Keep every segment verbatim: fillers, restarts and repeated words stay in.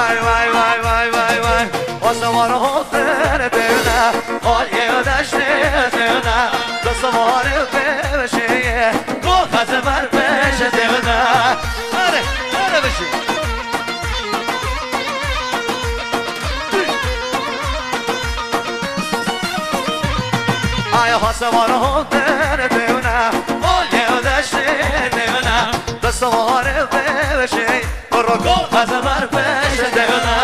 وای وای وای وای وای وای آسمان حسن دیونه آیه دشت دیونه دستوار بشه کاغذ بر بشه دیونه آره آره بشه آیه آسمان حسن دیونه آیه دشت دیونه دستوار بشه کاغذ بر بشه دیونه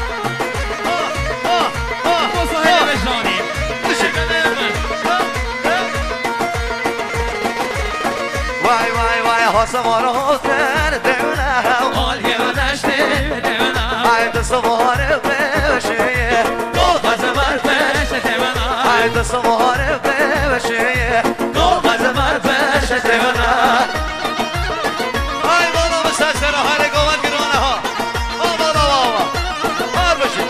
وای وای وای آسمان حسن دیونه آیه دشت دیونه آیه دستوار بشه کاغذ بر بشه دیونه آیه دستوار بشه کاغذ بر بشه دیونه آی بالا بسه سر هر گوان گرانه ها آ بالا بابا بار بشه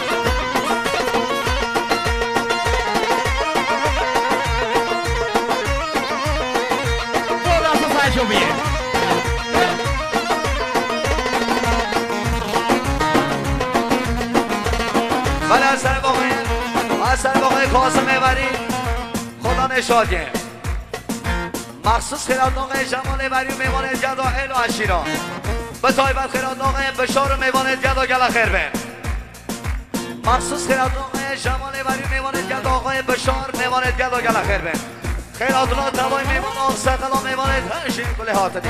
برو راست سایشو بیه بله از سر باقی از سر باقی کاسم میبری خدا نشاده مخصوص خیرات آقای جمال بری و میوان جدا ایل و عشیران به تایبت خیرات آقای بشار و میوان جدا گل خیر بین مخصوص خیرات آقای جمال بری و میوان جدا آقای بشار میوان جدا گل خیر بین خیرات را توای میوان آق سقلا میوان تنشین کلی حاطنی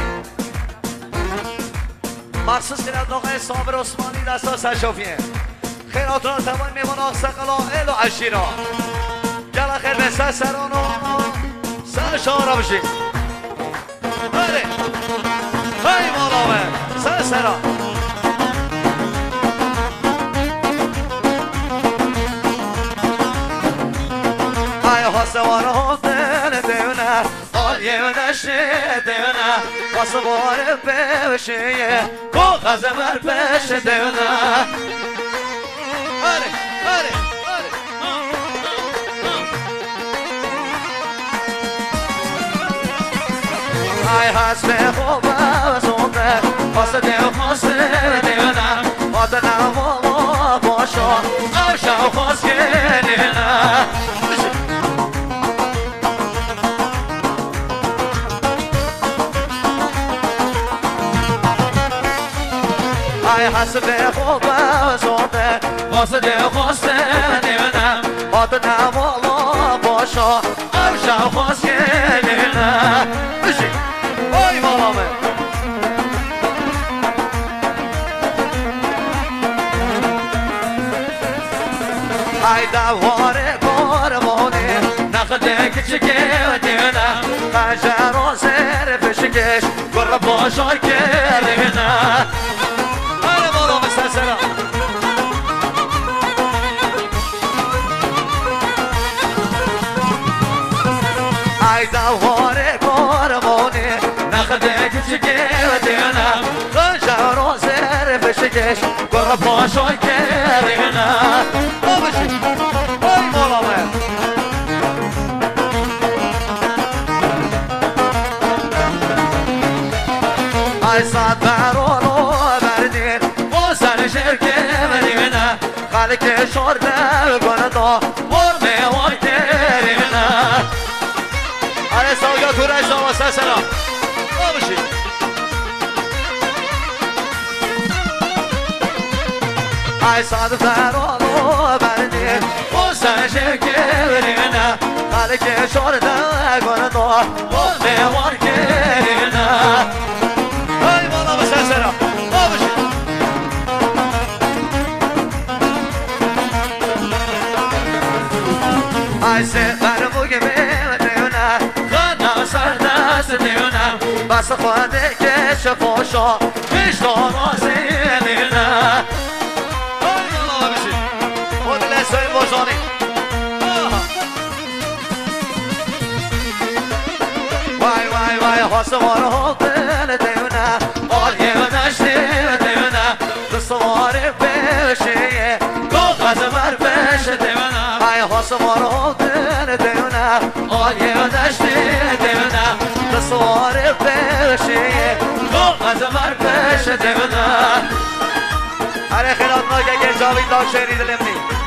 مخصوص خیرات آقای صابر عثمانی دستا سرشافیه خیرات را توای میوان آق سقلا ایل و عشیران گل خیر بین سر سران و سر شارا بشی بله های مالامه سر سرا های حسوار حسن دیونه آیه دشت دیونه حسوار بشه کاغذ بر بشه دیونه بله بله ای حسب خوب زنده واسه دل خواست دیونم آدنم والا باشا آشا خواست گلینم ای حسب خوب زنده واسه دل خواست دیونم آدنم والا باشا آشا خواست گلینم وای مامه ای دواره کارمانه نقده کچکه دیونه قجر و زر بشکش گرگ باشای کرینه آره مامه سرسرا ای دواره کارمانه نقده کچکه دیونه قجر و زر بشکش گرگ باشای کرینه بابشی وای مولامه ای ساعت برانو بردین و سر شرکه بریمینه خلک شرده کنه دا برمه وای کرینه ای ساگا تو رشتا واسه سنا بابشی ای ساعت برانو بردین و سر شرکه بریمینه خلک شرده کنه دا برمه وای کرینه ای بالا بسه سنا بابشی ای سه برموگه میمونه خانم سر دست دیونم بس خواهده که شفاشا پیشتان آزی نینه ای بالا بشی خود لسای باشانی وای وای وای حسوار حسن دیونه آیه دشت دیونه دستوار بشه کاغذ بر بشه دیونه ای حسوار حسن دیونه آیه دشت دیونه دستوار بشه کاغذ بر بشه دیونه اره خیرات ناگه که جاوید داشتری دلمنی